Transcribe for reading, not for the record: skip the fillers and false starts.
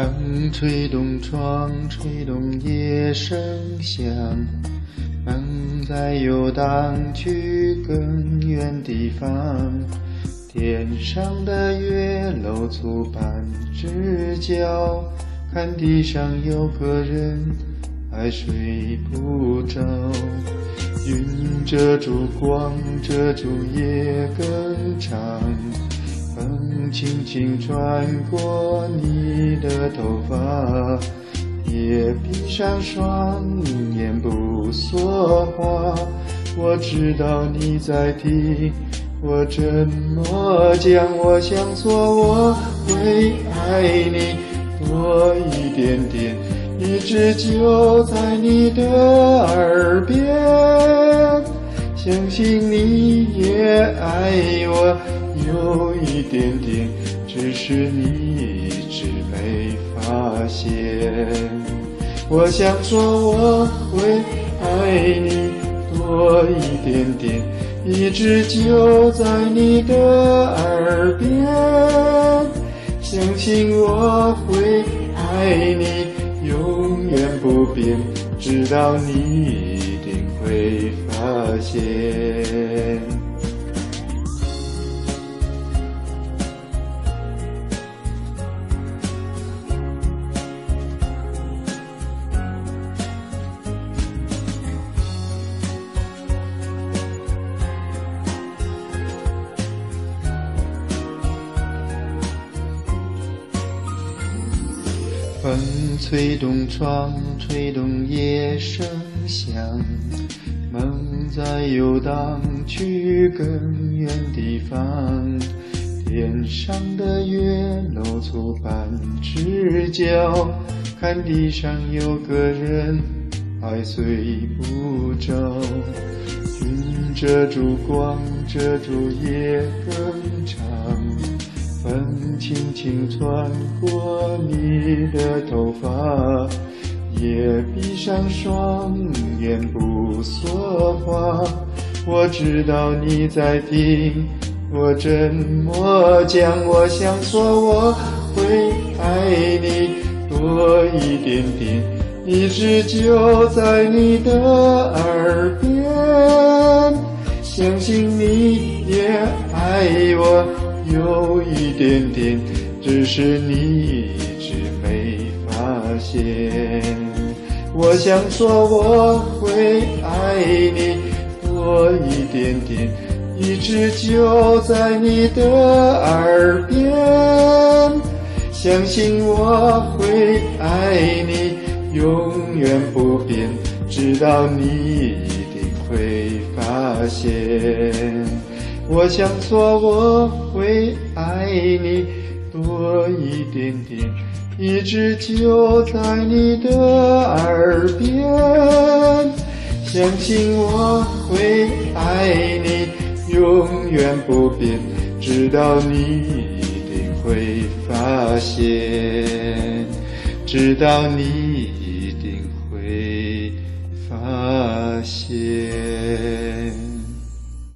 风吹动窗，吹动夜声响，梦在游荡去更远地方。天上的月露出半只脚，看地上有个人还睡不着。云遮住光，遮住夜更长，风轻轻穿过你的头发，也闭上双眼不说话。我知道你在听我怎么讲，我想说我会爱你多一点点，一直就在你的耳边，相信你也爱我有一点点，只是你一直没发现。我想说我会爱你多一点点，一直就在你的耳边，相信我会爱你永远不变，直到你一定会发现。风吹动窗，吹动夜声响，梦在游荡去更远地方。天上的月露出半只脚，看地上有个人还睡不着。云遮住光，遮住夜更长，风轻轻穿过你的头发，也闭上双眼不说话。我知道你在听我怎么讲，我想说我会爱你多一点点，一直就在你的耳边，相信你也爱我有一点点，只是你一直没发现。我想说我会爱你多一点点，一直就在你的耳边，相信我会爱你永远不变，直到你一定会发现。我想说我会爱你多一点点，一直就在你的耳边，相信我会爱你永远不变，直到你一定会发现，直到你一定会发现。